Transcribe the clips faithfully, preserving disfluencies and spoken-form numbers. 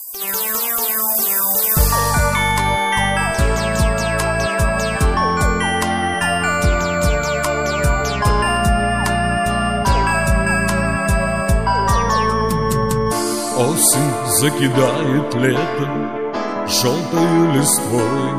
Осень закидает лето желтою листвой.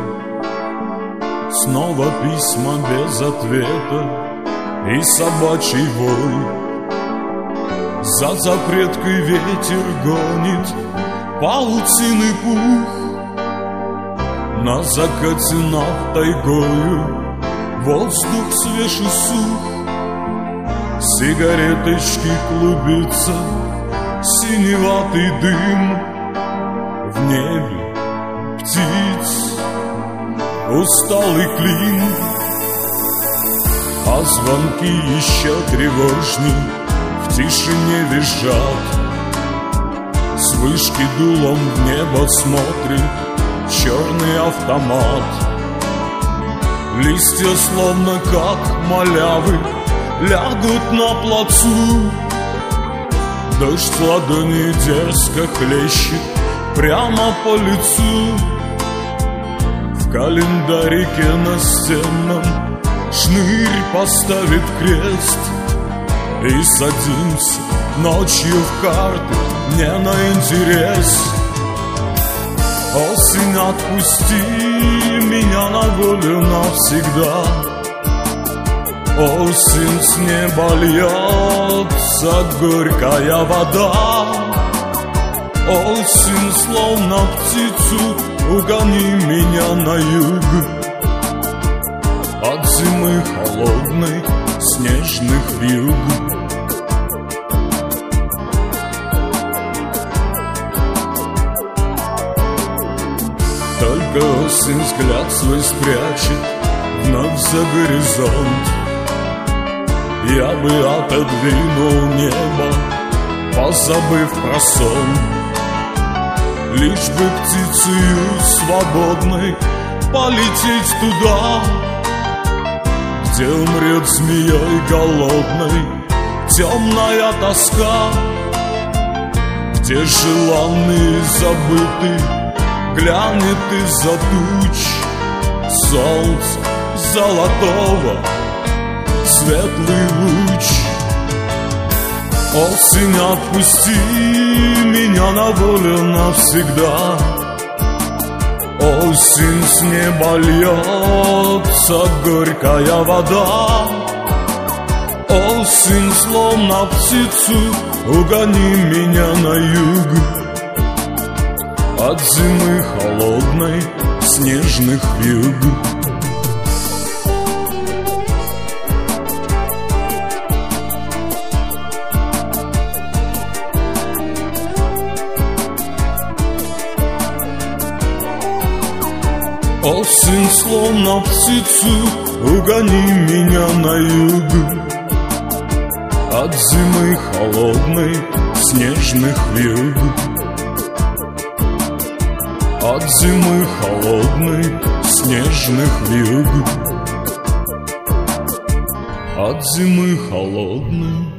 Снова письма без ответа и собачий вой. За запреткой ветер гонит паутины пух. На закате над тайгою воздух свеж и сух. Сигареточки клубятся, синеватый дым. В небе птиц усталый клин, а звонки еще тревожней в тишине визжат. С вышки дулом в небо смотрит черный автомат. Листья словно как малявы лягут на плацу. Дождь в ладони дерзко хлещет прямо по лицу. В календарике настенном шнырь поставит крест. И садимся ночью в карты не на интерес. Осень, отпусти меня на волю навсегда. Осень, с неба льется горькая вода. Осень, словно птицу, угони меня на юг. От зимы холодной, снежных вьюг. Только осень взгляд свой спрячет вновь за горизонт. Я бы отодвинул небо, позабыв про сон. Лишь бы птицею свободной полететь туда, где умрет змеей голодной темная тоска. Где желанный забытый глянет из-за туч солнце золотого, светлый луч. Осень, отпусти меня на волю навсегда. Осень, с неба льется горькая вода. Осень, словно птицу, угони меня на юг. От зимы холодной, снежных вьюг. Осень, словно птицу, угони меня на юг. От зимы холодной, снежных вьюг. От зимы холодной, снежных вьюг. От зимы холодной,